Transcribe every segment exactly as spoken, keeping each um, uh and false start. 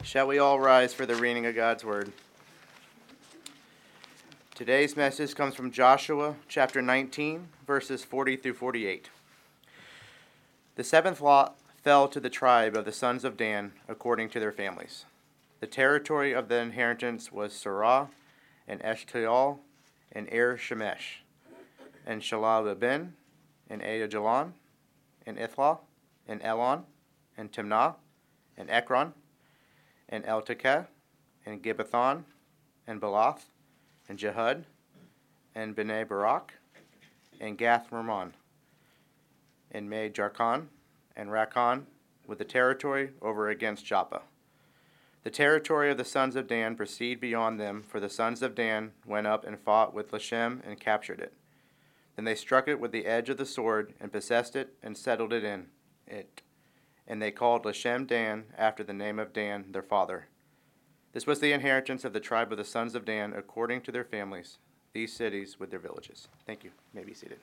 Shall we all rise for the reading of God's Word? Today's message comes from Joshua chapter nineteen, verses forty through forty-eight. The seventh lot fell to the tribe of the sons of Dan according to their families. The territory of the inheritance was Serah, and Eshtaol, and Er Shemesh, and Shalal-Bin, and Ayajalon, and Ithlah, and Elon, and Timnah, and Ekron, and Eltekeh, and Gibbethon, and Belath, and Jehud, and Bnei Barak, and Gath-Rimmon, and Me Jarkon, and Rakkon, with the territory over against Joppa. The territory of the sons of Dan proceeded beyond them, for the sons of Dan went up and fought with Leshem and captured it. Then they struck it with the edge of the sword, and possessed it, and settled it in it. And they called Leshem Dan after the name of Dan their father. This was the inheritance of the tribe of the sons of Dan according to their families, these cities with their villages. Thank you. You may be seated.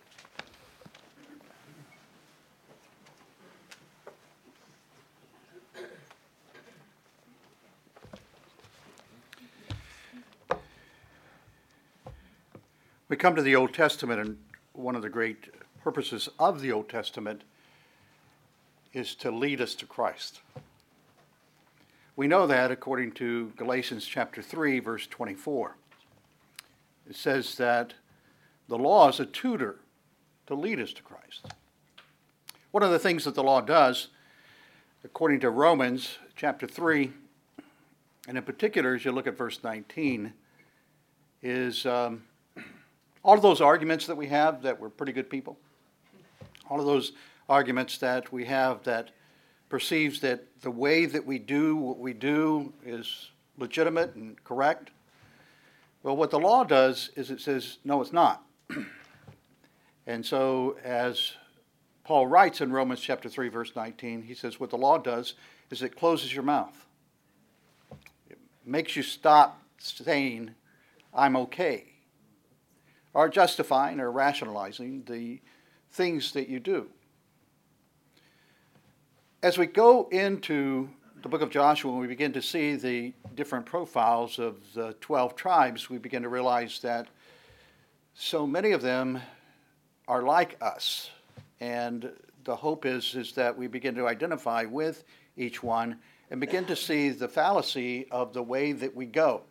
We come to the Old Testament, and one of the great purposes of the Old Testament is to lead us to Christ. We know that according to Galatians chapter three, verse twenty-four. It says that the law is a tutor to lead us to Christ. One of the things that the law does, according to Romans chapter three, and in particular as you look at verse nineteen, is um, all of those arguments that we have that we're pretty good people, all of those arguments that we have that perceives that the way that we do what we do is legitimate and correct. Well, what the law does is it says, no, it's not. And so as Paul writes in Romans chapter three, verse nineteen, he says what the law does is it closes your mouth. It makes you stop saying, I'm okay, or justifying or rationalizing the things that you do. As we go into the book of Joshua and we begin to see the different profiles of the twelve tribes, we begin to realize that so many of them are like us. And the hope is, is that we begin to identify with each one and begin to see the fallacy of the way that we go.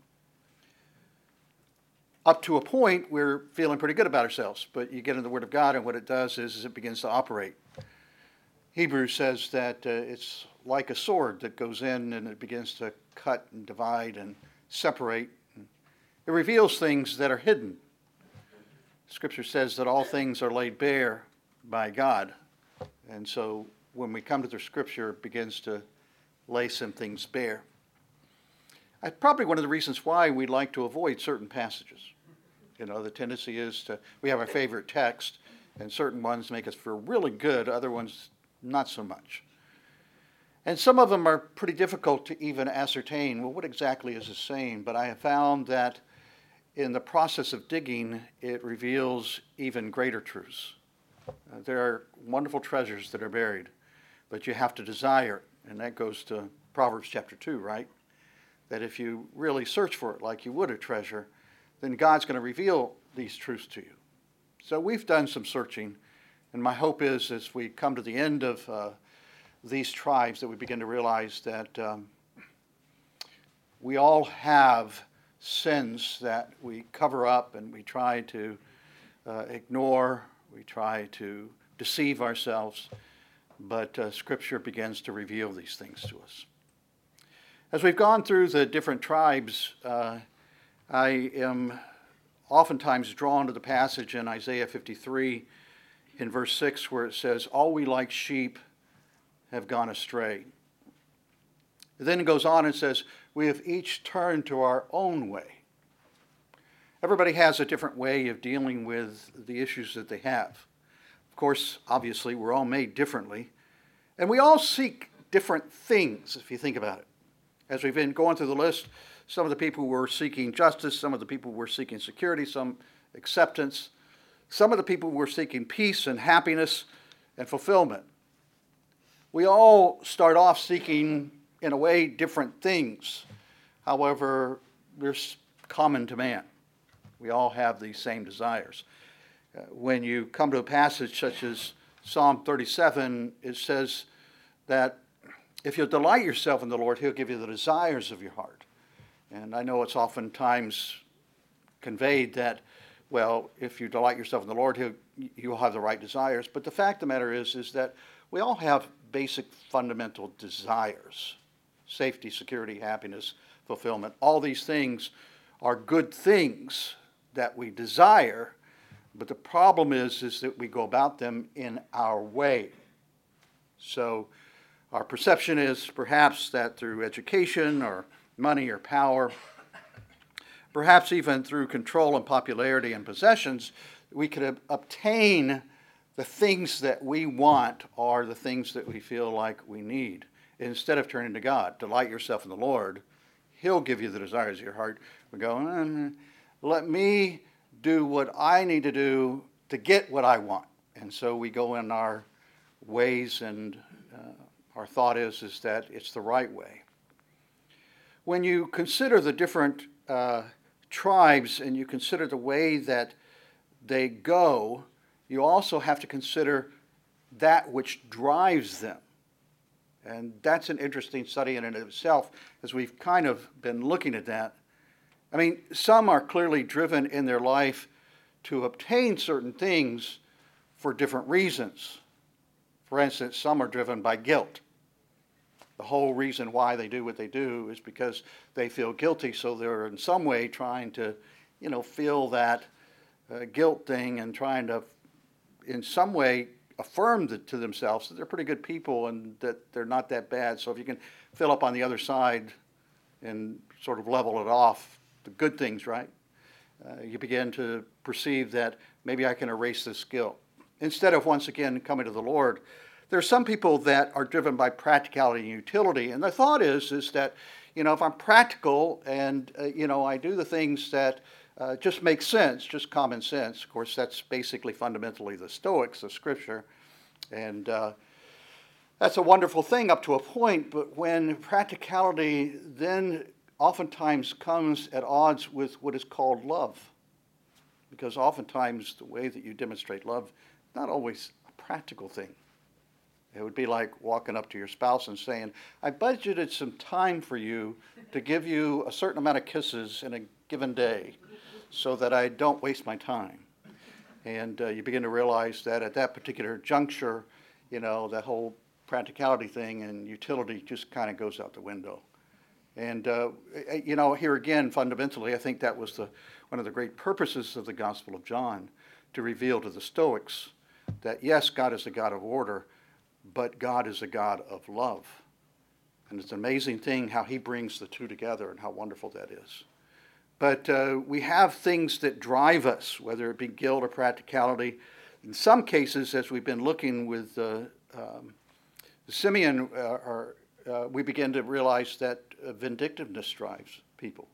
Up to a point, we're feeling pretty good about ourselves, but you get in the Word of God, and what it does is, is it begins to operate. Hebrews says that uh, it's like a sword that goes in and it begins to cut and divide and separate. It reveals things that are hidden. Scripture says that all things are laid bare by God. And so when we come to the Scripture, it begins to lay some things bare. That's probably one of the reasons why we like to avoid certain passages. You know, the tendency is to, we have our favorite text, and certain ones make us feel really good, other ones not so much. And some of them are pretty difficult to even ascertain, well, what exactly is it saying? But I have found that in the process of digging, it reveals even greater truths. Uh, there are wonderful treasures that are buried, but you have to desire it. And that goes to Proverbs chapter two, right? That if you really search for it like you would a treasure, then God's going to reveal these truths to you. So we've done some searching, and my hope is as we come to the end of uh, these tribes that we begin to realize that um, we all have sins that we cover up and we try to uh, ignore, we try to deceive ourselves, but uh, Scripture begins to reveal these things to us. As we've gone through the different tribes, uh, I am oftentimes drawn to the passage in Isaiah fifty-three in verse six where it says, all we like sheep have gone astray. Then it goes on and says, we have each turned to our own way. Everybody has a different way of dealing with the issues that they have. Of course, obviously, we're all made differently, and we all seek different things, if you think about it. As we've been going through the list, some of the people were seeking justice, some of the people were seeking security, some acceptance. Some of the people were seeking peace and happiness and fulfillment. We all start off seeking in a way, different things. However, they're common to man. We all have these same desires. Uh, when you come to a passage such as Psalm thirty-seven, it says that if you'll delight yourself in the Lord, he'll give you the desires of your heart. And I know it's oftentimes conveyed that, well, if you delight yourself in the Lord, he'll, you'll have the right desires. But the fact of the matter is, is that we all have basic fundamental desires. Safety, security, happiness, fulfillment. All these things are good things that we desire, but the problem is, is that we go about them in our way. So our perception is perhaps that through education or money or power, perhaps even through control and popularity and possessions, we could obtain the things that we want or the things that we feel like we need. Instead of turning to God, delight yourself in the Lord, he'll give you the desires of your heart. We go, mm, let me do what I need to do to get what I want. And so we go in our ways, and uh, our thought is, is that it's the right way. When you consider the different uh, tribes and you consider the way that they go, you also have to consider that which drives them. And that's an interesting study in and of itself, as we've kind of been looking at that. I mean, some are clearly driven in their life to obtain certain things for different reasons. For instance, some are driven by guilt. The whole reason why they do what they do is because they feel guilty, so they're in some way trying to, you know, feel that uh, guilt thing and trying to, in some way, affirm the, to themselves that they're pretty good people and that they're not that bad. So if you can fill up on the other side and sort of level it off, the good things, right? Uh, you begin to perceive that maybe I can erase this guilt. Instead of once again coming to the Lord, there are some people that are driven by practicality and utility. And the thought is, is that, you know, if I'm practical and, uh, you know, I do the things that uh, just make sense, just common sense. Of course, that's basically fundamentally the Stoics, the Scripture. And uh, that's a wonderful thing up to a point. But when practicality then oftentimes comes at odds with what is called love, because oftentimes the way that you demonstrate love is not always a practical thing. It would be like walking up to your spouse and saying, I budgeted some time for you to give you a certain amount of kisses in a given day so that I don't waste my time. And uh, you begin to realize that at that particular juncture, you know, that whole practicality thing and utility just kind of goes out the window. And, uh, you know, here again, fundamentally, I think that was the one of the great purposes of the Gospel of John, to reveal to the Stoics that, yes, God is a God of order, but God is a God of love. And it's an amazing thing how he brings the two together and how wonderful that is. But uh, we have things that drive us, whether it be guilt or practicality. In some cases, as we've been looking with uh, um, Simeon, uh, or, uh, we begin to realize that uh, vindictiveness drives people.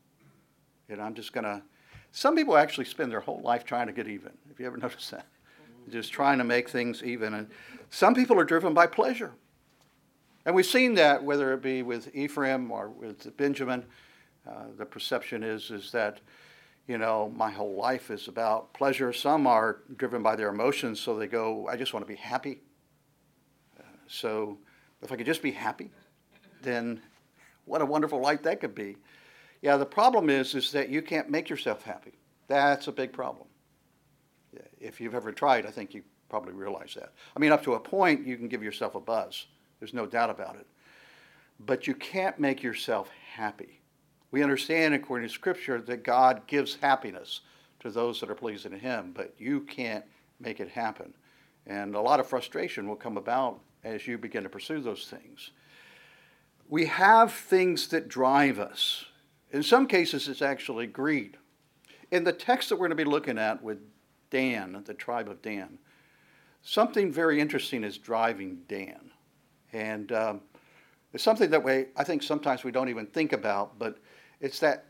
And I'm just going to, some people actually spend their whole life trying to get even. Have you ever noticed that? Just trying to make things even. And some people are driven by pleasure. And we've seen that, whether it be with Ephraim or with Benjamin. Uh, the perception is, is that, you know, my whole life is about pleasure. Some are driven by their emotions, so they go, I just want to be happy. Uh, so if I could just be happy, then what a wonderful life that could be. Yeah, the problem is, is that you can't make yourself happy. That's a big problem. If you've ever tried, I think you probably realize that. I mean, up to a point, you can give yourself a buzz. There's no doubt about it. But you can't make yourself happy. We understand, according to Scripture, that God gives happiness to those that are pleasing to him, but you can't make it happen. And a lot of frustration will come about as you begin to pursue those things. We have things that drive us. In some cases, it's actually greed. In the text that we're going to be looking at with Dan, the tribe of Dan, something very interesting is driving Dan. And um, it's something that we, I think sometimes we don't even think about, but it's that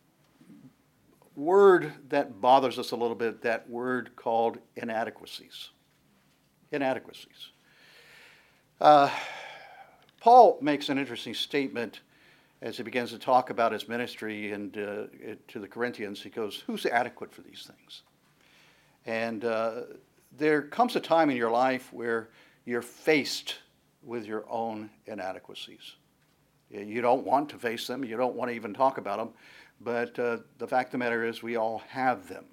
word that bothers us a little bit, that word called inadequacies. Inadequacies. Uh, Paul makes an interesting statement as he begins to talk about his ministry and uh, it, to the Corinthians. He goes, who's adequate for these things? And uh, there comes a time in your life where you're faced with your own inadequacies. You don't want to face them. You don't want to even talk about them. But uh, the fact of the matter is we all have them.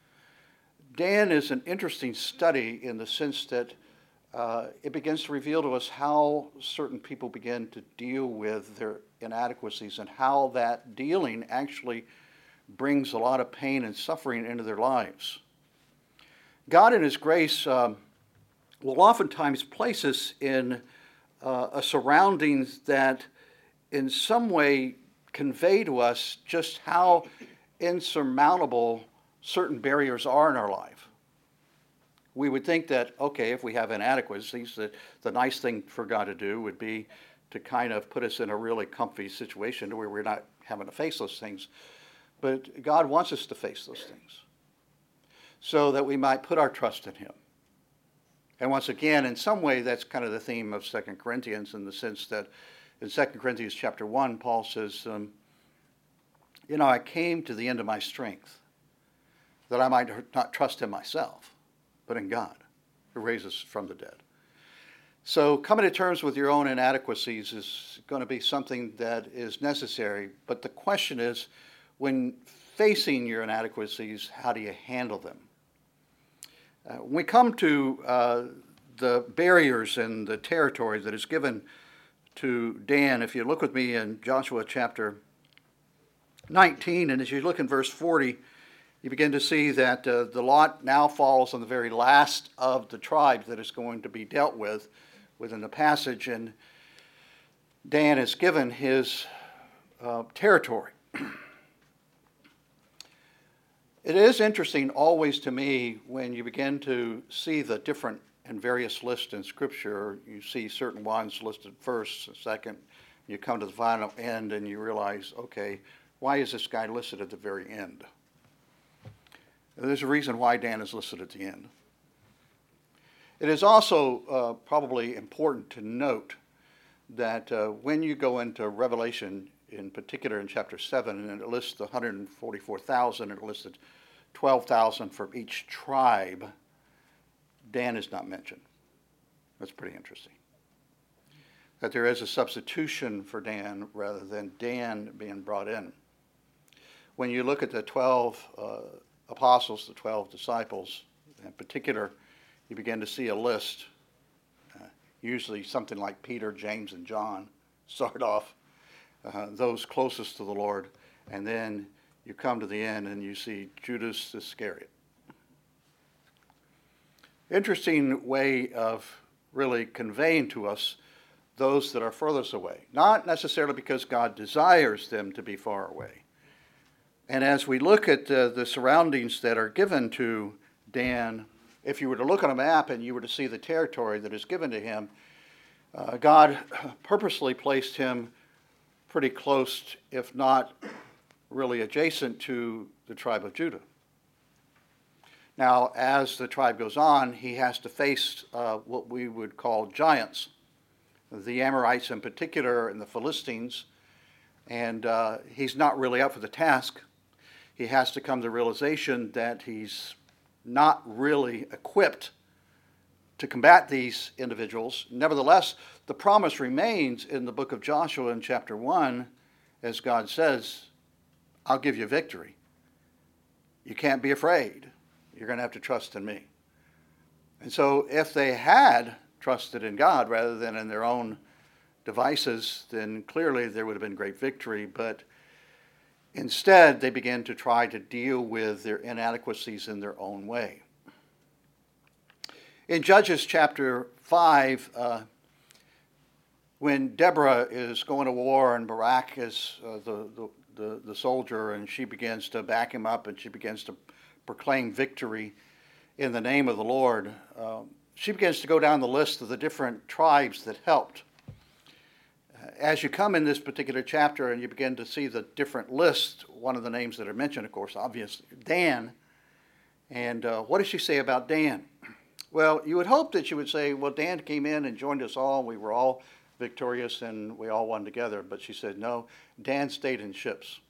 Dan is an interesting study in the sense that uh, it begins to reveal to us how certain people begin to deal with their inadequacies and how that dealing actually brings a lot of pain and suffering into their lives. God in His grace um, will oftentimes place us in uh, a surroundings that in some way convey to us just how insurmountable certain barriers are in our life. We would think that, okay, if we have inadequacies, that the nice thing for God to do would be to kind of put us in a really comfy situation where we're not having to face those things. But God wants us to face those things so that we might put our trust in Him. And once again, in some way, that's kind of the theme of Second Corinthians in the sense that in Second Corinthians chapter one, Paul says, um, you know, I came to the end of my strength that I might not trust in myself, but in God, who raises from the dead. So coming to terms with your own inadequacies is going to be something that is necessary. But the question is, when facing your inadequacies, how do you handle them? Uh, when we come to uh, the barriers and the territory that is given to Dan, if you look with me in Joshua chapter nineteen, and as you look in verse forty, you begin to see that uh, the lot now falls on the very last of the tribes that is going to be dealt with within the passage, and Dan is given his uh, territory. It is interesting always to me when you begin to see the different and various lists in Scripture. You see certain ones listed first, second, you come to the final end and you realize, okay, why is this guy listed at the very end? There's a reason why Dan is listed at the end. It is also uh, probably important to note that uh, when you go into Revelation, in particular in chapter seven, and it lists the one hundred forty-four thousand, it listed twelve thousand for each tribe, Dan is not mentioned. That's pretty interesting. That there is a substitution for Dan rather than Dan being brought in. When you look at the twelve uh, apostles, the twelve disciples, in particular, you begin to see a list, uh, usually something like Peter, James, and John start off, uh, those closest to the Lord, and then you come to the end and you see Judas Iscariot. Interesting way of really conveying to us those that are furthest away, not necessarily because God desires them to be far away. And as we look at uh, the surroundings that are given to Dan, if you were to look on a map and you were to see the territory that is given to him, uh, God purposely placed him pretty close, if not really adjacent to the tribe of Judah. Now, as the tribe goes on, he has to face uh, what we would call giants, the Amorites in particular and the Philistines, and uh, he's not really up for the task. He has to come to the realization that he's not really equipped to combat these individuals. Nevertheless, the promise remains in the book of Joshua in chapter one, as God says, I'll give you victory. You can't be afraid. You're going to have to trust in me. And so if they had trusted in God rather than in their own devices, then clearly there would have been great victory. But instead, they began to try to deal with their inadequacies in their own way. In Judges chapter five, uh, when Deborah is going to war and Barak is uh, the, the, the, the soldier, and she begins to back him up and she begins to proclaim victory in the name of the Lord, uh, she begins to go down the list of the different tribes that helped. As you come in this particular chapter and you begin to see the different lists, one of the names that are mentioned, of course, obviously, Dan. And uh, what does she say about Dan? Well, you would hope that she would say, well, Dan came in and joined us all. We were all victorious and we all won together. But she said, no, Dan stayed in ships.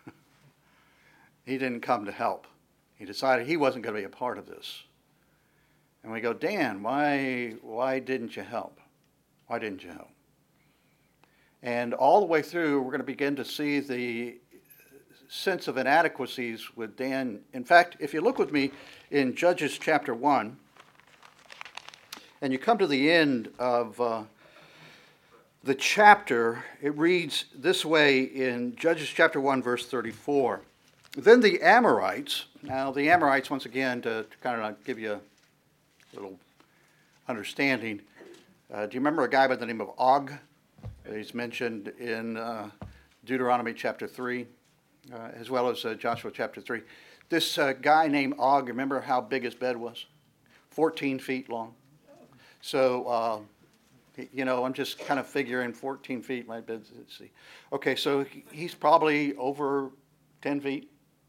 He didn't come to help. He decided he wasn't going to be a part of this. And we go, Dan, why, why didn't you help? Why didn't you help? And all the way through, we're going to begin to see the sense of inadequacies with Dan. In fact, if you look with me in Judges chapter one, and you come to the end of uh, the chapter, it reads this way in Judges chapter one, verse thirty-four. Then the Amorites, now the Amorites, once again, to, to kind of give you a little understanding, uh, do you remember a guy by the name of Og? He's mentioned in uh, Deuteronomy chapter three, uh, as well as uh, Joshua chapter three. This uh, guy named Og, remember how big his bed was? fourteen feet long. So, uh, you know, I'm just kind of figuring fourteen feet, my bed, let's see. Okay, so he's probably over ten feet.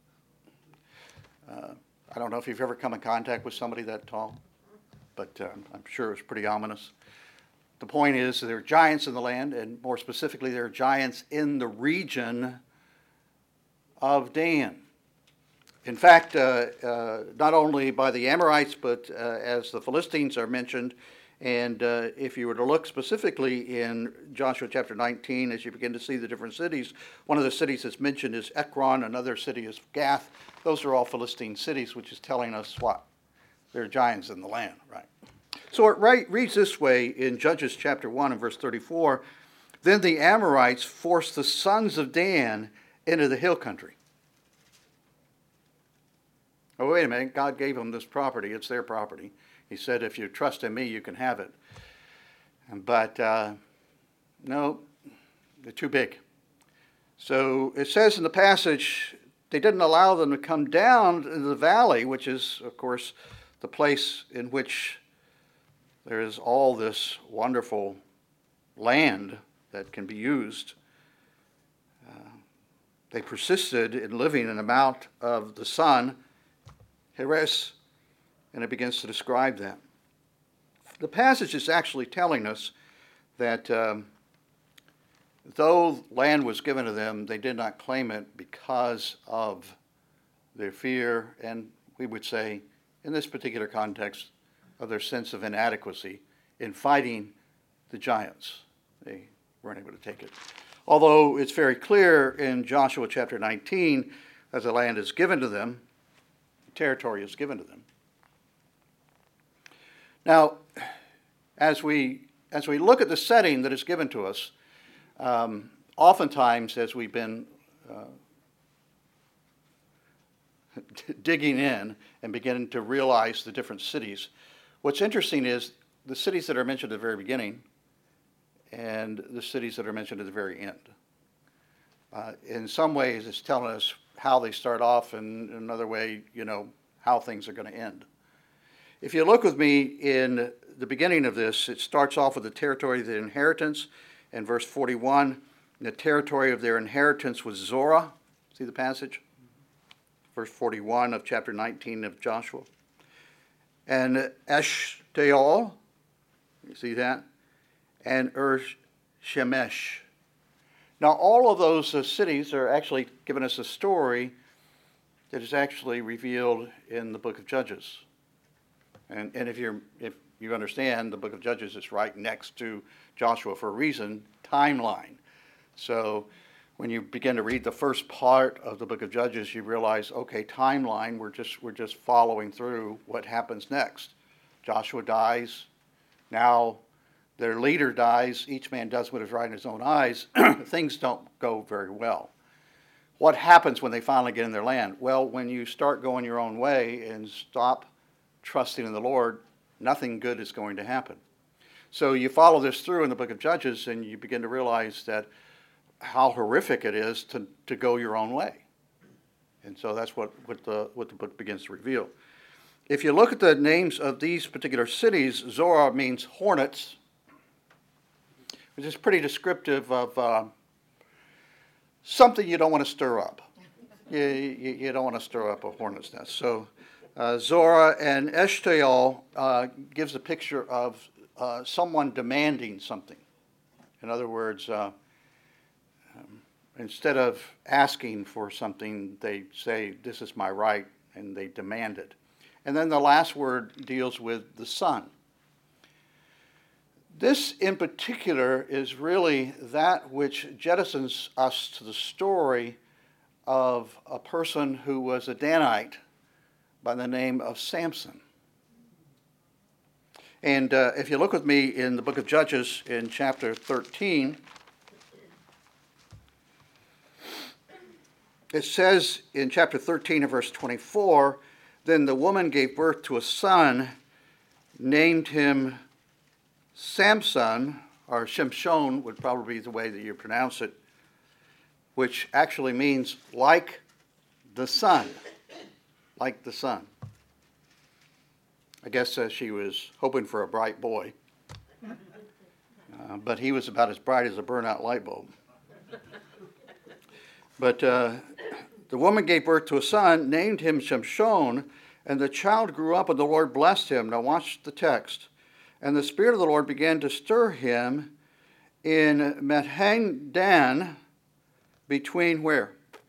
Uh, I don't know if you've ever come in contact with somebody that tall, but uh, I'm sure it's pretty ominous. The point is there are giants in the land, and more specifically, there are giants in the region of Dan. In fact, uh, uh, not only by the Amorites, but uh, as the Philistines are mentioned, and uh, if you were to look specifically in Joshua chapter nineteen, as you begin to see the different cities, one of the cities that's mentioned is Ekron, another city is Gath. Those are all Philistine cities, which is telling us what? There are giants in the land, right? So it right, reads this way in Judges chapter one and verse thirty-four. Then the Amorites forced the sons of Dan into the hill country. Oh, wait a minute. God gave them this property. It's their property. He said, if you trust in me, you can have it. But uh, no, they're too big. So it says in the passage, they didn't allow them to come down into the valley, which is, of course, the place in which there is all this wonderful land that can be used. Uh, they persisted in living in the Mount of the Sun, Heres, and it begins to describe that. The passage is actually telling us that um, though land was given to them, they did not claim it because of their fear, and we would say, in this particular context, of their sense of inadequacy in fighting the giants. They weren't able to take it. Although it's very clear in Joshua chapter nineteen that the land is given to them, the territory is given to them. Now, as we as we look at the setting that is given to us, um, oftentimes as we've been uh, digging in and beginning to realize the different cities, what's interesting is the cities that are mentioned at the very beginning and the cities that are mentioned at the very end. Uh, in some ways, it's telling us how they start off, and in another way, you know, how things are going to end. If you look with me in the beginning of this, it starts off with the territory of the inheritance. In verse forty-one, the territory of their inheritance was Zorah. See the passage? Verse forty-one of chapter nineteen of Joshua. And Eshtaol, you see that? And Ur-Shemesh. Now, all of those uh, cities are actually giving us a story that is actually revealed in the book of Judges. And, and if, you're, if you understand, the book of Judges is right next to Joshua for a reason, timeline. So when you begin to read the first part of the book of Judges, you realize, okay, timeline, we're just, we're just following through what happens next. Joshua dies. Now their leader dies. Each man does what is right in his own eyes. Things don't go very well. What happens when they finally get in their land? Well, when you start going your own way and stop trusting in the Lord, nothing good is going to happen. So you follow this through in the book of Judges, and you begin to realize that how horrific it is to, to go your own way. And so that's what, what, the, what the book begins to reveal. If you look at the names of these particular cities, Zorah means hornets, which is pretty descriptive of uh, something you don't want to stir up. You, you, you don't want to stir up a hornet's nest. So uh, Zorah and Eshtaol uh, gives a picture of uh, someone demanding something. In other words, uh, um, instead of asking for something, they say, this is my right, and they demand it. And then the last word deals with the son. This in particular is really that which jettisons us to the story of a person who was a Danite by the name of Samson. And uh, if you look with me in the book of Judges in chapter thirteen, it says in chapter thirteen and verse twenty-four, then the woman gave birth to a son, named him Samson, or Shimshon would probably be the way that you pronounce it, which actually means like the sun, like the sun. I guess uh, she was hoping for a bright boy, uh, but he was about as bright as a burnout light bulb. But uh, the woman gave birth to a son, named him Shimshon, and the child grew up and the Lord blessed him. Now watch the text. And the Spirit of the Lord began to stir him in Mahaneh-dan, between where?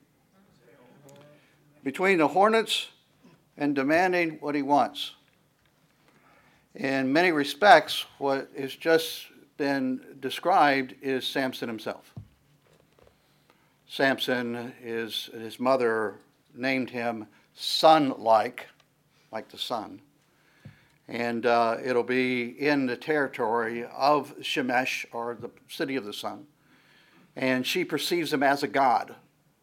Between the hornets and demanding what he wants. In many respects, what has just been described is Samson himself. Samson, is his mother named him sun-like, like the sun. And uh, it'll be in the territory of Shemesh, or the city of the sun. And she perceives him as a god.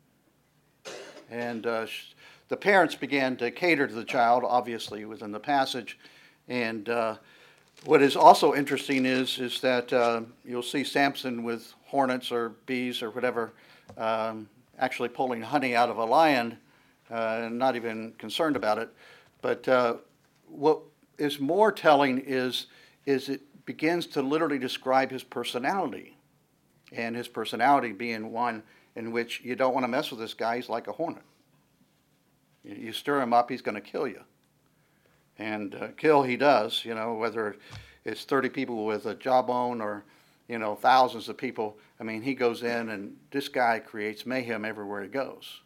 And uh, the parents began to cater to the child, obviously, within the passage. And uh, what is also interesting is, is that uh, you'll see Samson with hornets or bees or whatever, um, actually pulling honey out of a lion, uh, and not even concerned about it. But uh, what is more telling is, is it begins to literally describe his personality. And his personality being one in which you don't want to mess with this guy. He's like a hornet. You, you stir him up, he's going to kill you. And uh, kill he does, you know, whether it's thirty people with a jawbone or, you know, thousands of people. I mean, he goes in and this guy creates mayhem everywhere he goes.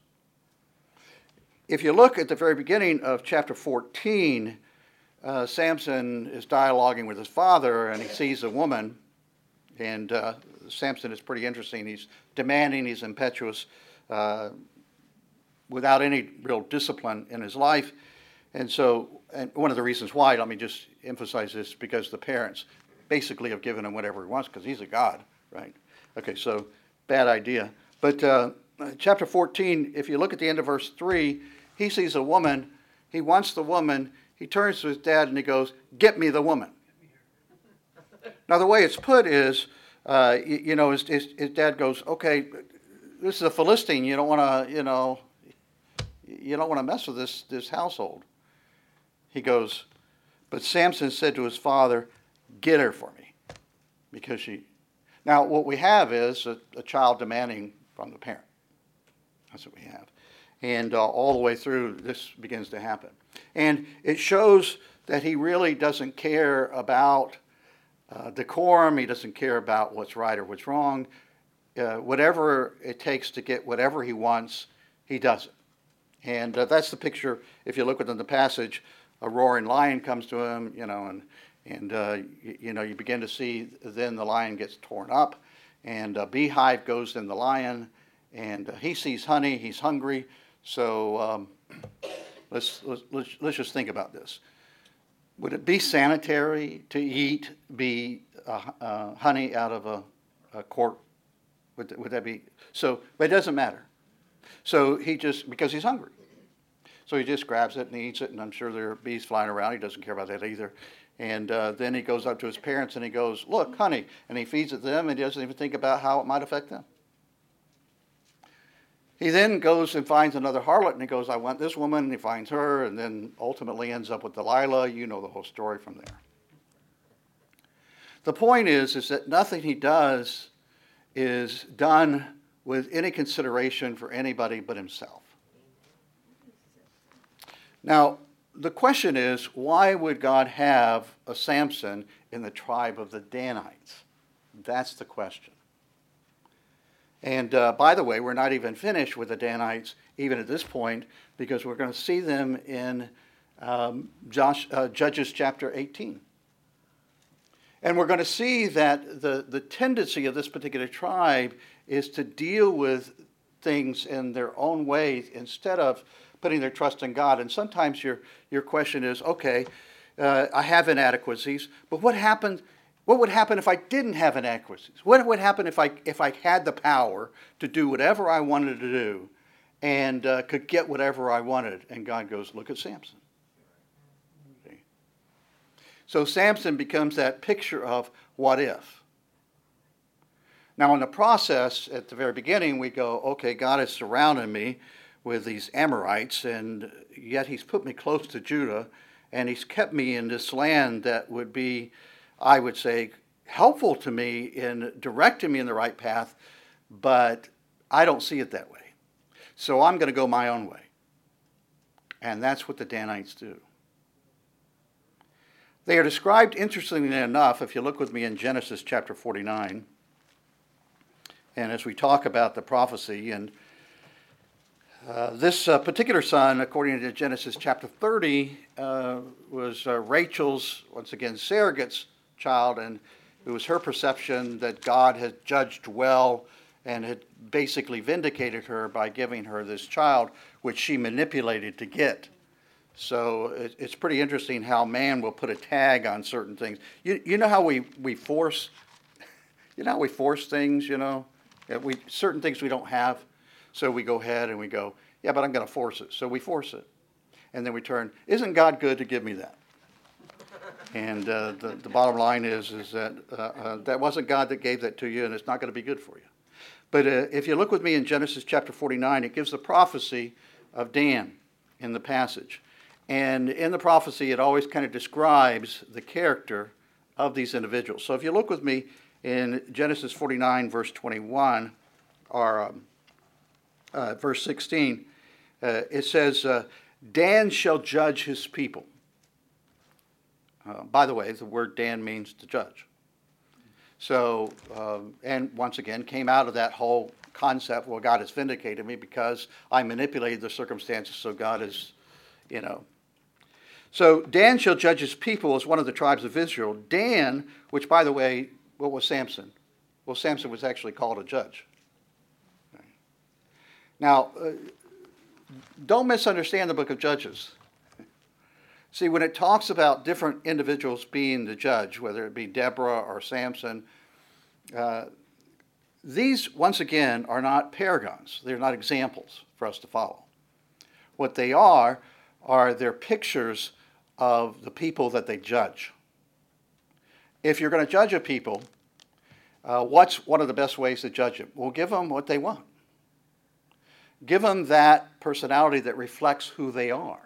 If you look at the very beginning of chapter fourteen, uh, Samson is dialoguing with his father and he sees a woman. And uh, Samson is pretty interesting. He's demanding, he's impetuous, uh, without any real discipline in his life. And so, and one of the reasons why, let me just emphasize this, because the parents basically have given him whatever he wants because he's a god, right? Okay, so bad idea. But uh, chapter fourteen, if you look at the end of verse three, he sees a woman, he wants the woman, he turns to his dad and he goes, get me the woman. Now, the way it's put is, uh, you, you know, his, his, his dad goes, okay, this is a Philistine. You don't want to, you know, you don't want to mess with this, this household. He goes, but Samson said to his father, get her for me. Because she, now what we have is a, a child demanding from the parent. That's what we have. And uh, all the way through, this begins to happen. And it shows that he really doesn't care about Uh, decorum. He doesn't care about what's right or what's wrong. Uh, whatever it takes to get whatever he wants, he does it. And uh, that's the picture. If you look within the passage, a roaring lion comes to him, you know, and and uh, you, you know you begin to see. Then the lion gets torn up, and a beehive goes in the lion, and uh, he sees honey. He's hungry. So um, let's, let's let's let's just think about this. Would it be sanitary to eat bee uh, uh, honey out of a, a quart? Would, would that be so? But it doesn't matter. So he just, because he's hungry, so he just grabs it and he eats it. And I'm sure there are bees flying around. He doesn't care about that either. And uh, then he goes up to his parents and he goes, "Look, honey," and he feeds it to them and he doesn't even think about how it might affect them. He then goes and finds another harlot and he goes, I want this woman, and he finds her, and then ultimately ends up with Delilah. You know the whole story from there. The point is, is that nothing he does is done with any consideration for anybody but himself. Now, the question is, why would God have a Samson in the tribe of the Danites? That's the question. And uh, by the way, we're not even finished with the Danites even at this point, because we're going to see them in um, Josh, uh, Judges chapter eighteen. And we're going to see that the, the tendency of this particular tribe is to deal with things in their own way instead of putting their trust in God. And sometimes your, your question is, okay, uh, I have inadequacies, but what happened? What would happen if I didn't have inadequacies? What would happen if I, if I had the power to do whatever I wanted to do and uh, could get whatever I wanted? And God goes, look at Samson. Okay. So Samson becomes that picture of what if. Now in the process, at the very beginning, we go, okay, God has surrounded me with these Amorites, and yet he's put me close to Judah, and he's kept me in this land that would be, I would say, helpful to me in directing me in the right path, but I don't see it that way. So I'm going to go my own way. And that's what the Danites do. They are described, interestingly enough, if you look with me in Genesis chapter forty-nine, and as we talk about the prophecy, and uh, this uh, particular son, according to Genesis chapter thirty, uh, was uh, Rachel's, once again, surrogate's child, and it was her perception that God had judged well and had basically vindicated her by giving her this child, which she manipulated to get. So it, it's pretty interesting how man will put a tag on certain things. You, you know how we, we force, you know how we force things, you know? We, certain things we don't have, so we go ahead and we go, yeah, but I'm going to force it. So we force it. And then we turn, isn't God good to give me that? And uh, the, the bottom line is, is that uh, uh, that wasn't God that gave that to you, and it's not going to be good for you. But uh, if you look with me in Genesis chapter forty-nine, it gives the prophecy of Dan in the passage. And in the prophecy, it always kind of describes the character of these individuals. So if you look with me in Genesis forty-nine, verse twenty-one, or um, uh, verse sixteen, uh, it says, uh, Dan shall judge his people. Uh, by the way, the word Dan means to judge. So, um, and once again, came out of that whole concept, well, God has vindicated me because I manipulated the circumstances, so God is, you know. So Dan shall judge his people as one of the tribes of Israel. Dan, which, by the way, what was Samson? Well, Samson was actually called a judge. Now, uh, don't misunderstand the book of Judges. See, when it talks about different individuals being the judge, whether it be Deborah or Samson, uh, these, once again, are not paragons. They're not examples for us to follow. What they are, are they're pictures of the people that they judge. If you're going to judge a people, uh, what's one of the best ways to judge them? Well, give them what they want. Give them that personality that reflects who they are.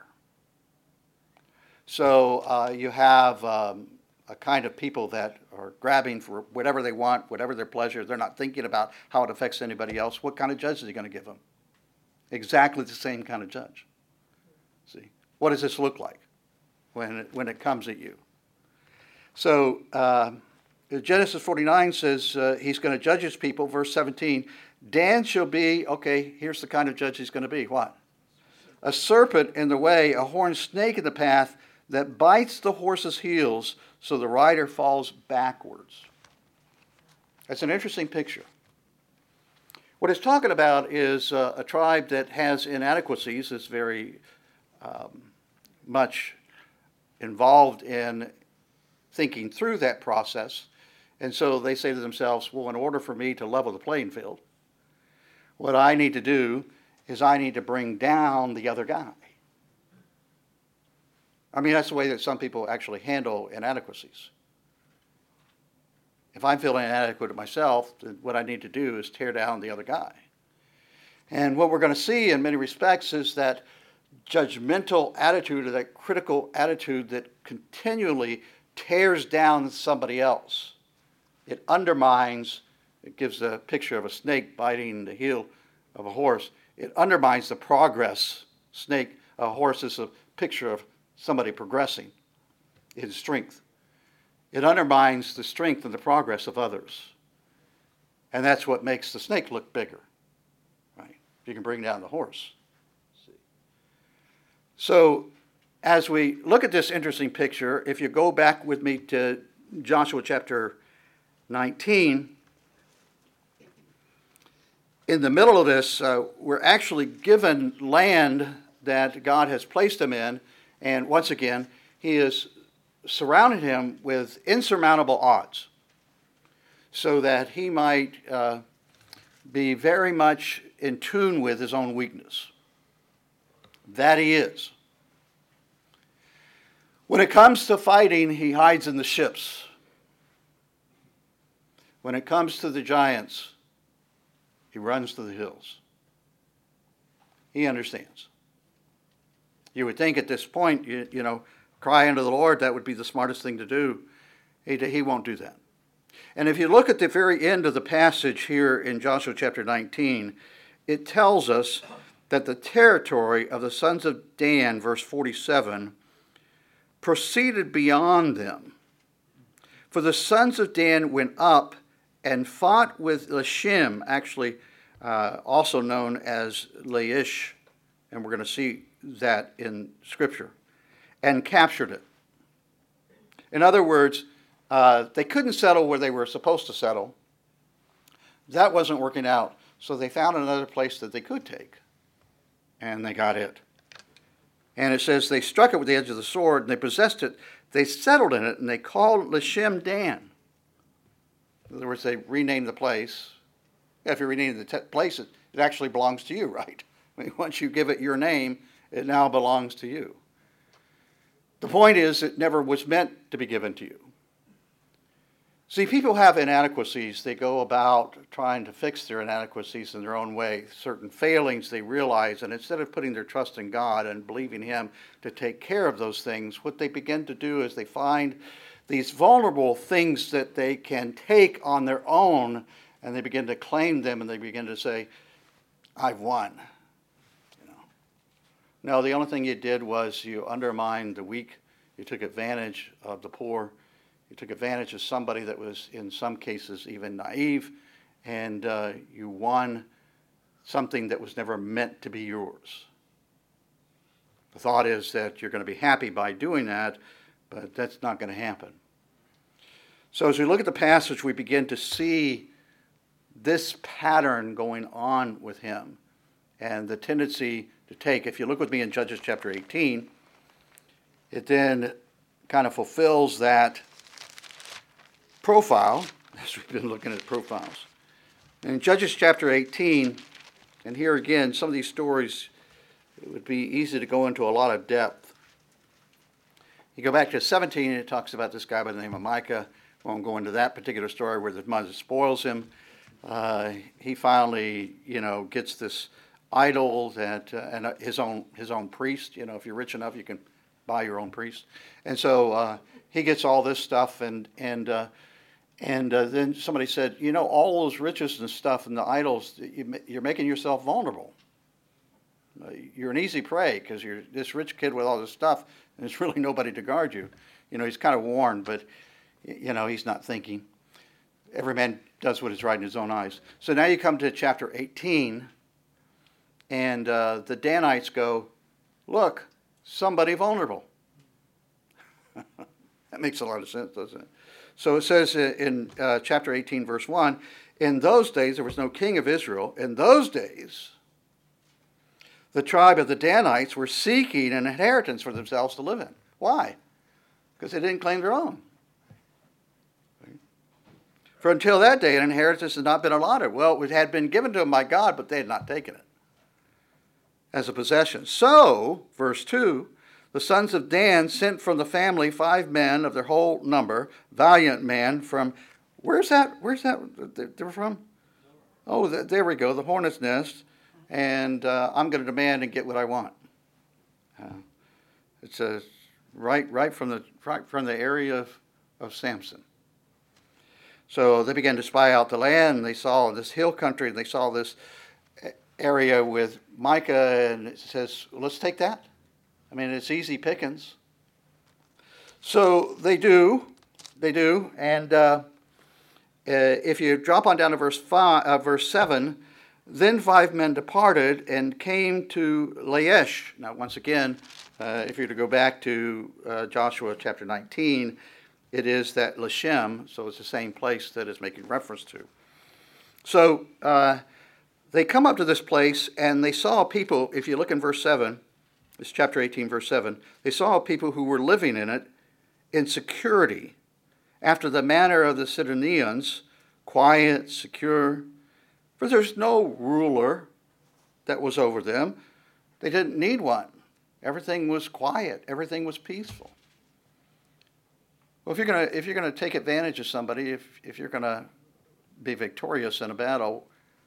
So uh, you have um, a kind of people that are grabbing for whatever they want, whatever their pleasure. They're not thinking about how it affects anybody else. What kind of judge is he going to give them? Exactly the same kind of judge. See, what does this look like when it, when it comes at you? So uh, Genesis forty-nine says uh, he's going to judge his people. Verse seventeen, Dan shall be, okay, here's the kind of judge he's going to be. What? A serpent in the way, a horned snake in the path, that bites the horse's heels so the rider falls backwards. That's an interesting picture. What it's talking about is uh, a tribe that has inadequacies, is very um, much involved in thinking through that process. And so they say to themselves, well, in order for me to level the playing field, what I need to do is I need to bring down the other guy. I mean, that's the way that some people actually handle inadequacies. If I'm feeling inadequate myself, then what I need to do is tear down the other guy. And what we're going to see in many respects is that judgmental attitude, or that critical attitude that continually tears down somebody else. It undermines, it gives a picture of a snake biting the heel of a horse. It undermines the progress. Snake, a horse is a picture of somebody progressing in strength. It undermines the strength and the progress of others. And that's what makes the snake look bigger, right? If you can bring down the horse. So as we look at this interesting picture, if you go back with me to Joshua chapter nineteen, in the middle of this, uh, we're actually given land that God has placed them in, and once again, he has surrounded him with insurmountable odds so that he might uh, be very much in tune with his own weakness. That he is. When it comes to fighting, he hides in the ships. When it comes to the giants, he runs to the hills. He understands. You would think at this point, you, you know, cry unto the Lord, that would be the smartest thing to do. He, he won't do that. And if you look at the very end of the passage here in Joshua chapter nineteen, it tells us that the territory of the sons of Dan, verse forty-seven, proceeded beyond them. For the sons of Dan went up and fought with Leshem, actually uh, also known as Laish, and we're going to see that in Scripture, and captured it. In other words, uh, they couldn't settle where they were supposed to settle. That wasn't working out, so they found another place that they could take, and they got it. And it says they struck it with the edge of the sword, and they possessed it. They settled in it, and they called Leshem Dan. In other words, they renamed the place. If you rename the te- place, it, it actually belongs to you, right? I mean, once you give it your name, it now belongs to you. The point is, it never was meant to be given to you. See, people have inadequacies. They go about trying to fix their inadequacies in their own way. Certain failings they realize, and instead of putting their trust in God and believing Him to take care of those things, what they begin to do is they find these vulnerable things that they can take on their own, and they begin to claim them, and they begin to say, I've won. You know. No, the only thing you did was you undermined the weak. You took advantage of the poor. You took advantage of somebody that was, in some cases, even naive, and uh, you won something that was never meant to be yours. The thought is that you're going to be happy by doing that, but that's not going to happen. So as we look at the passage, we begin to see this pattern going on with him and the tendency to take. If you look with me in Judges chapter eighteen, it then kind of fulfills that profile, as we've been looking at profiles. In Judges chapter eighteen, and here again, some of these stories, it would be easy to go into a lot of depth. You go back to seventeen, it talks about this guy by the name of Micah. Won't go into that particular story where the mother spoils him. Uh, he finally, you know, gets this idol that, uh, and his own his own priest. You know, if you're rich enough, you can buy your own priest. And so uh, he gets all this stuff, and and uh, and uh, then somebody said, you know, all those riches and stuff and the idols, you, you're making yourself vulnerable. Uh, you're an easy prey because you're this rich kid with all this stuff, and there's really nobody to guard you. You know, he's kind of warned, but you know, he's not thinking. Every man does what is right in his own eyes. So now you come to chapter eighteen, and uh, the Danites go, look, somebody vulnerable. That makes a lot of sense, doesn't it? So it says in uh, chapter eighteen, verse one, in those days there was no king of Israel. In those days, the tribe of the Danites were seeking an inheritance for themselves to live in. Why? Because they didn't claim their own. For until that day, an inheritance had not been allotted. Well, it had been given to them by God, but they had not taken it as a possession. So, verse two, the sons of Dan sent from the family five men of their whole number, valiant men from, where's that, where's that, they're from? Oh, there we go, the hornet's nest, and uh, I'm going to demand and get what I want. Uh, it's a, right, right from the, right from the area of, of Samson. So they began to spy out the land, and they saw this hill country, and they saw this area with Micah, and it says, let's take that. I mean, it's easy pickings. So they do, they do, and uh, if you drop on down to verse five, uh, verse seven, then five men departed and came to Laish. Now, once again, uh, if you're to go back to uh, Joshua chapter nineteen, it is that Leshem, so it's the same place that it's making reference to. So uh, they come up to this place, and they saw people, if you look in verse seven, it's chapter eighteen, verse seven, they saw people who were living in it in security, after the manner of the Sidonians, quiet, secure. For there's no ruler that was over them. They didn't need one. Everything was quiet. Everything was peaceful. Well, if you're gonna if you're gonna take advantage of somebody, if if you're gonna be victorious in a battle,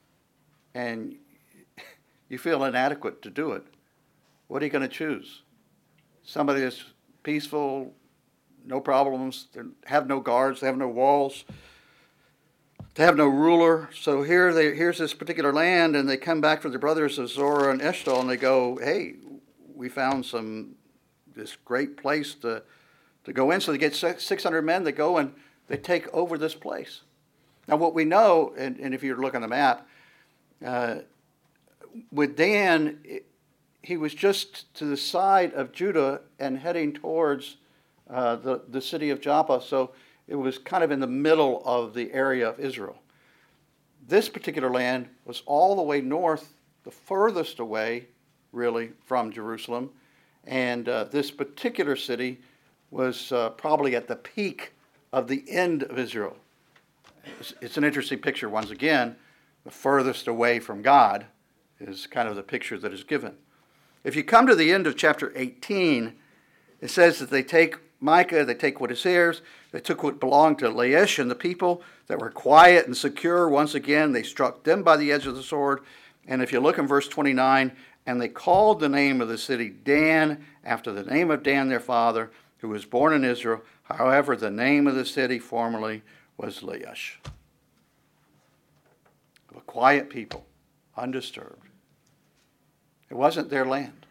and you feel inadequate to do it, what are you going to choose? Somebody that's peaceful, no problems, they have no guards, they have no walls, they have no ruler. So here, they, here's this particular land, and they come back to their brothers of Zorah and Eshtal, and they go, hey, we found some this great place to, to go in. So they get six hundred men, they go and they take over this place. Now what we know, and, and if you look on the map, uh, with Dan, it, he was just to the side of Judah and heading towards uh, the, the city of Joppa, so it was kind of in the middle of the area of Israel. This particular land was all the way north, the furthest away, really, from Jerusalem, and uh, this particular city was uh, probably at the peak of the end of Israel. It's, it's an interesting picture. Once again, the furthest away from God is kind of the picture that is given. If you come to the end of chapter eighteen, it says that they take Micah, they take what is theirs, they took what belonged to Laish and the people that were quiet and secure. Once again, they struck them by the edge of the sword. And if you look in verse twenty-nine, and they called the name of the city Dan, after the name of Dan their father, who was born in Israel. However, the name of the city formerly was Laish. A quiet people, undisturbed. It wasn't their land.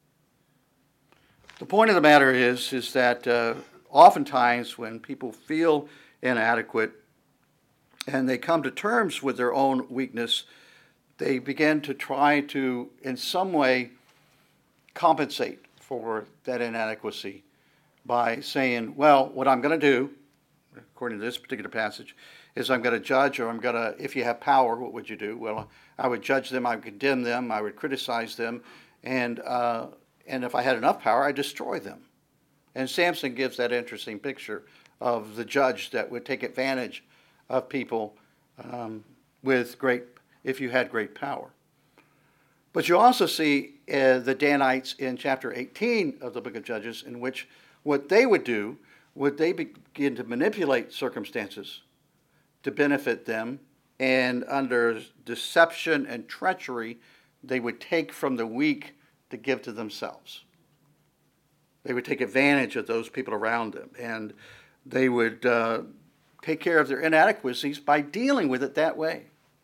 The point of the matter is, is that uh, oftentimes when people feel inadequate and they come to terms with their own weakness, they begin to try to, in some way, compensate for that inadequacy by saying, well, what I'm going to do, according to this particular passage, is I'm going to judge, or I'm going to, if you have power, what would you do? Well, I would judge them, I would condemn them, I would criticize them, and uh, and if I had enough power, I'd destroy them. And Samson gives that interesting picture of the judge that would take advantage of people um, with great, if you had great power. But you also see uh, the Danites in chapter eighteen of the book of Judges, in which what they would do, would they begin to manipulate circumstances to benefit them, and under deception and treachery, they would take from the weak to give to themselves. They would take advantage of those people around them, and they would uh, take care of their inadequacies by dealing with it that way.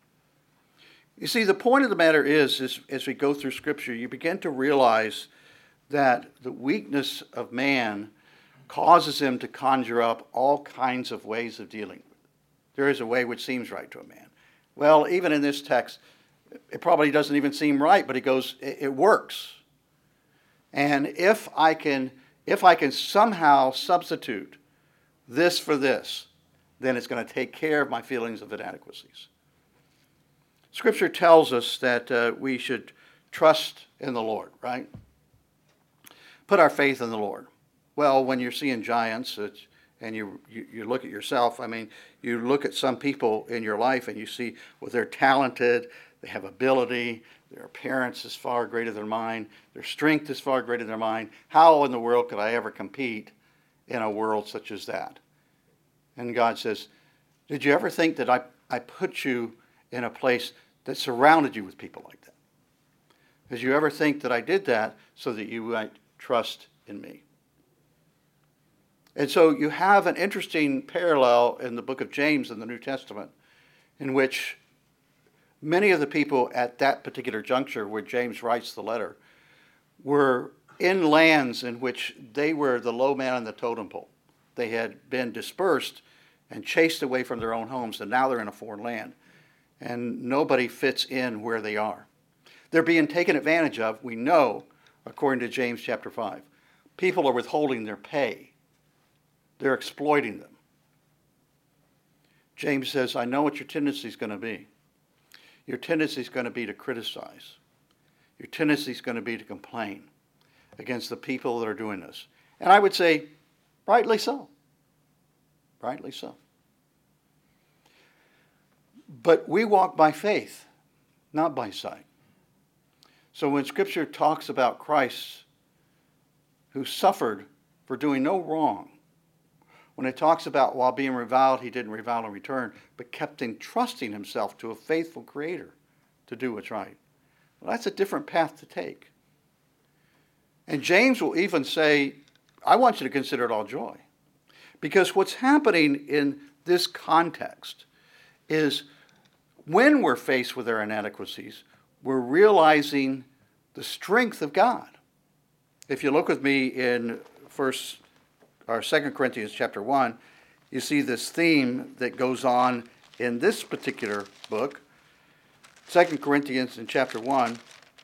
You see, the point of the matter is, is, as we go through Scripture, you begin to realize that the weakness of man causes him to conjure up all kinds of ways of dealing with it. There is a way which seems right to a man. Well, even in this text, it probably doesn't even seem right, but he goes, it, it works. And if I can, if I can somehow substitute this for this, then it's going to take care of my feelings of inadequacies. Scripture tells us that uh, we should trust in the Lord, right? Put our faith in the Lord. Well, when you're seeing giants, it's, and you, you you look at yourself, I mean, you look at some people in your life and you see, well, they're talented, they have ability, their appearance is far greater than mine, their strength is far greater than mine. How in the world could I ever compete in a world such as that? And God says, did you ever think that I, I put you in a place that surrounded you with people like that? Did you ever think that I did that so that you might trust in me? And so you have an interesting parallel in the book of James in the New Testament, in which many of the people at that particular juncture where James writes the letter were in lands in which they were the low man on the totem pole. They had been dispersed and chased away from their own homes, and now they're in a foreign land. And nobody fits in where they are. They're being taken advantage of, we know, according to James chapter five. People are withholding their pay. They're exploiting them. James says, I know what your tendency is going to be. Your tendency is going to be to criticize. Your tendency is going to be to complain against the people that are doing this. And I would say, rightly so. Rightly so. But we walk by faith, not by sight. So when Scripture talks about Christ who suffered for doing no wrong, when it talks about while being reviled, he didn't revile in return, but kept entrusting himself to a faithful Creator to do what's right. Well, that's a different path to take. And James will even say, I want you to consider it all joy. Because what's happening in this context is when we're faced with our inadequacies, we're realizing the strength of God. If you look with me in first or Second Corinthians chapter one, you see this theme that goes on in this particular book, Second Corinthians in chapter one.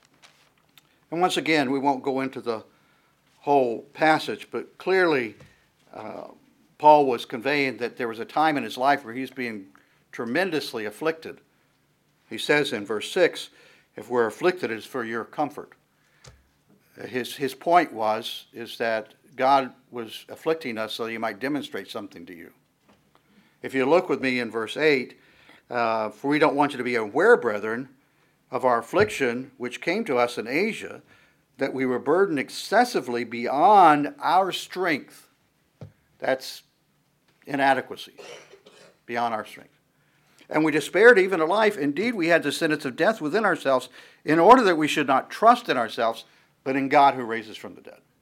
And once again, we won't go into the whole passage, but clearly uh, Paul was conveying that there was a time in his life where he's being tremendously afflicted. He says in verse six, if we're afflicted, it's for your comfort. His, his point was, is that God was afflicting us so that he might demonstrate something to you. If you look with me in verse eight, uh, for we don't want you to be aware, brethren, of our affliction which came to us in Asia, that we were burdened excessively beyond our strength. That's inadequacy, beyond our strength. And we despaired even of life. Indeed, we had the sentence of death within ourselves, in order that we should not trust in ourselves, but in God who raises from the dead.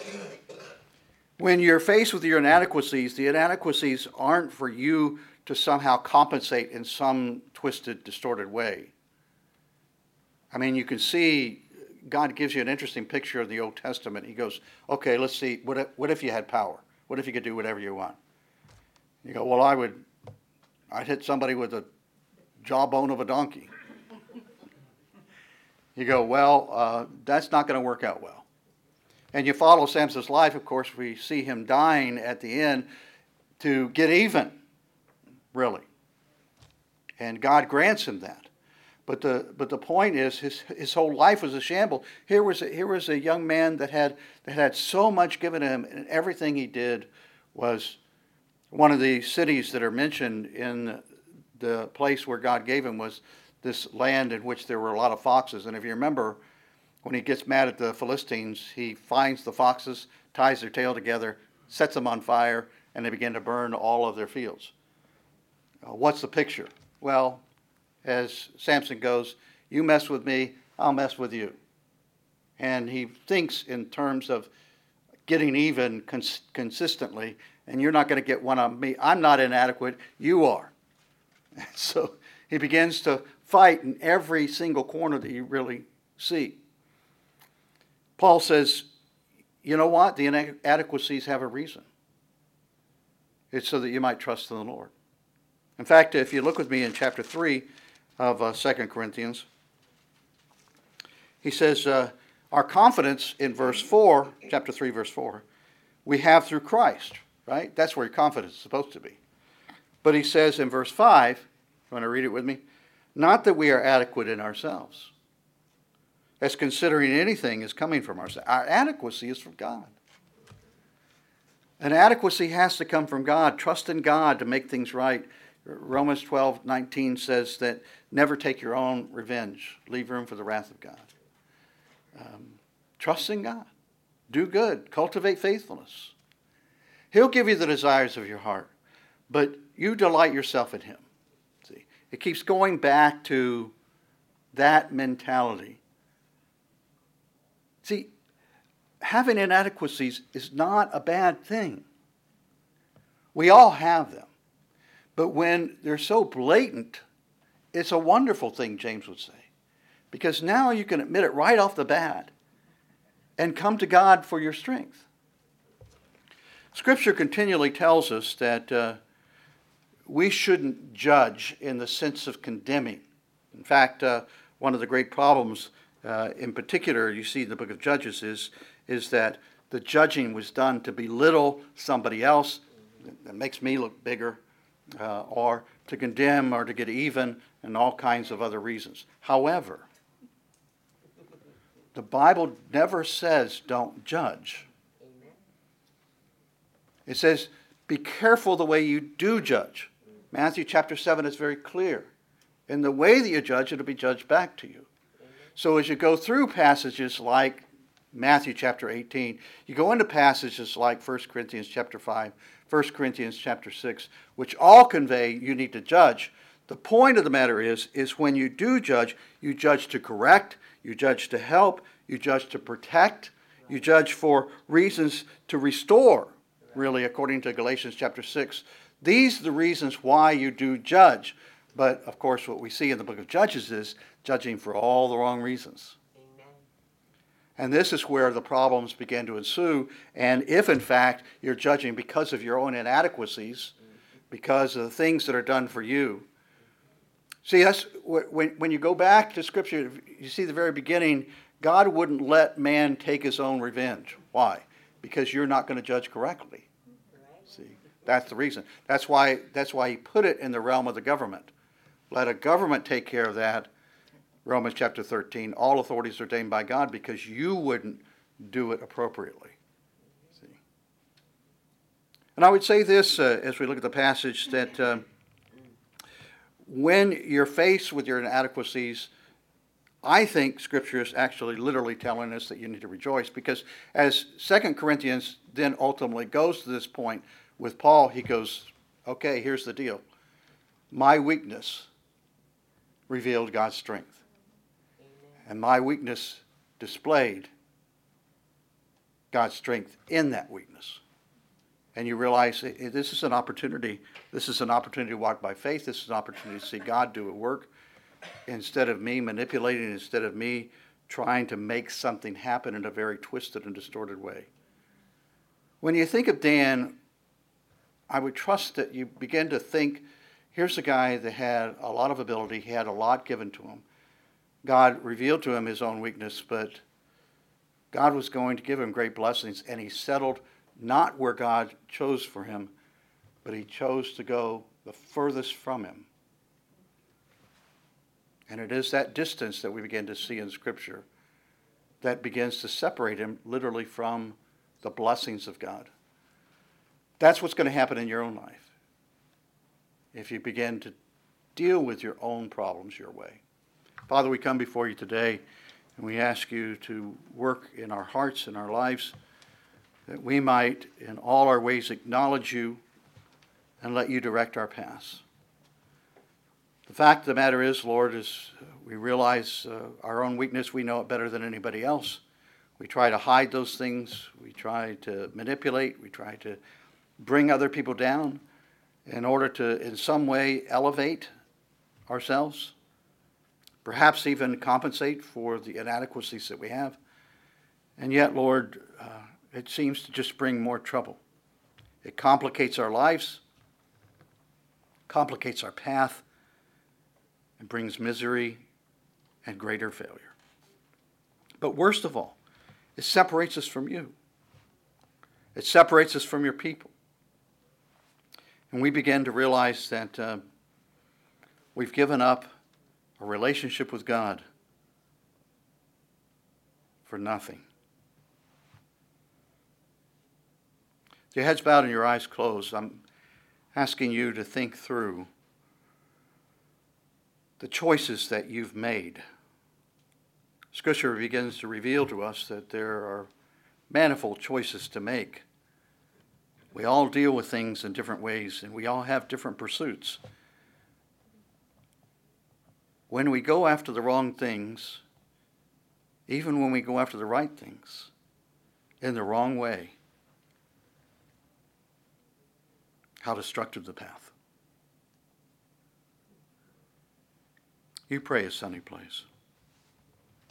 When you're faced with your inadequacies, the inadequacies aren't for you to somehow compensate in some twisted, distorted way. I mean, you can see God gives you an interesting picture of the Old Testament. He goes, okay, let's see, what if, what if you had power? What if you could do whatever you want? You go, well, I would, I'd hit somebody with the jawbone of a donkey. You go, well, uh, that's not going to work out well. And you follow Samson's life, of course, we see him dying at the end to get even, really. And God grants him that. But the but the point is, his his whole life was a shamble. Here was a, here was a young man that had that had so much given to him, and everything he did was one of the cities that are mentioned in the place where God gave him was this land in which there were a lot of foxes. And if you remember, when he gets mad at the Philistines, he finds the foxes, ties their tail together, sets them on fire, and they begin to burn all of their fields. Uh, what's the picture? Well, as Samson goes, you mess with me, I'll mess with you. And he thinks in terms of getting even cons- consistently, and you're not going to get one on me. I'm not inadequate, you are. And so he begins to fight in every single corner that you really see. Paul says, you know what? The inadequacies have a reason. It's so that you might trust in the Lord. In fact, if you look with me in chapter three of uh, Second Corinthians, he says, uh, our confidence in verse four, chapter three, verse four, we have through Christ, right? That's where your confidence is supposed to be. But he says in verse five, you want to read it with me? Not that we are adequate in ourselves, as considering anything is coming from ourselves. Our adequacy is from God. An adequacy has to come from God. Trust in God to make things right. Romans twelve nineteen says that never take your own revenge. Leave room for the wrath of God. Um, trust in God. Do good. Cultivate faithfulness. He'll give you the desires of your heart. But you delight yourself in him. See, it keeps going back to that mentality. See, having inadequacies is not a bad thing. We all have them. But when they're so blatant, it's a wonderful thing, James would say. Because now you can admit it right off the bat and come to God for your strength. Scripture continually tells us that uh, we shouldn't judge in the sense of condemning. In fact, uh, one of the great problems, uh, in particular, you see in the book of Judges, is, is that the judging was done to belittle somebody else. That makes me look bigger, uh, or to condemn or to get even, and all kinds of other reasons. However, the Bible never says don't judge. It says be careful the way you do judge. Matthew chapter seven is very clear. In the way that you judge, it'll be judged back to you. So as you go through passages like Matthew chapter eighteen, you go into passages like First Corinthians chapter five, First Corinthians chapter six, which all convey you need to judge. The point of the matter is, is when you do judge, you judge to correct, you judge to help, you judge to protect, you judge for reasons to restore, really, according to Galatians chapter six. These are the reasons why you do judge. But, of course, what we see in the book of Judges is judging for all the wrong reasons. Amen. And this is where the problems begin to ensue. And if, in fact, you're judging because of your own inadequacies, because of the things that are done for you. See, that's when, when you go back to Scripture, you see the very beginning, God wouldn't let man take his own revenge. Why? Because you're not going to judge correctly. See, that's the reason. That's why, that's why he put it in the realm of the government. Let a government take care of that. Romans chapter thirteen, all authorities are ordained by God because you wouldn't do it appropriately. See? And I would say this uh, as we look at the passage, that uh, when you're faced with your inadequacies, I think Scripture is actually literally telling us that you need to rejoice, because as Second Corinthians then ultimately goes to this point with Paul, he goes, okay, here's the deal. My weakness revealed God's strength. Amen. And my weakness displayed God's strength in that weakness. And you realize this is an opportunity. This is an opportunity to walk by faith. This is an opportunity to see God do a work instead of me manipulating, instead of me trying to make something happen in a very twisted and distorted way. When you think of Dan, I would trust that you begin to think, here's a guy that had a lot of ability. He had a lot given to him. God revealed to him his own weakness, but God was going to give him great blessings, and he settled not where God chose for him, but he chose to go the furthest from him. And it is that distance that we begin to see in Scripture that begins to separate him literally from the blessings of God. That's what's going to happen in your own life if you begin to deal with your own problems your way. Father, we come before you today, and we ask you to work in our hearts and our lives, that we might in all our ways acknowledge you and let you direct our paths. The fact of the matter is, Lord, is we realize uh, our own weakness. We know it better than anybody else. We try to hide those things. We try to manipulate. We try to bring other people down in order to, in some way, elevate ourselves, perhaps even compensate for the inadequacies that we have. And yet, Lord, uh, it seems to just bring more trouble. It complicates our lives, complicates our path, and brings misery and greater failure. But worst of all, it separates us from you. It separates us from your people. And we begin to realize that uh, we've given up a relationship with God for nothing. With your heads bowed and your eyes closed, I'm asking you to think through the choices that you've made. Scripture begins to reveal to us that there are manifold choices to make. We all deal with things in different ways, and we all have different pursuits. When we go after the wrong things, even when we go after the right things, in the wrong way, how destructive the path. You pray as Sonny plays.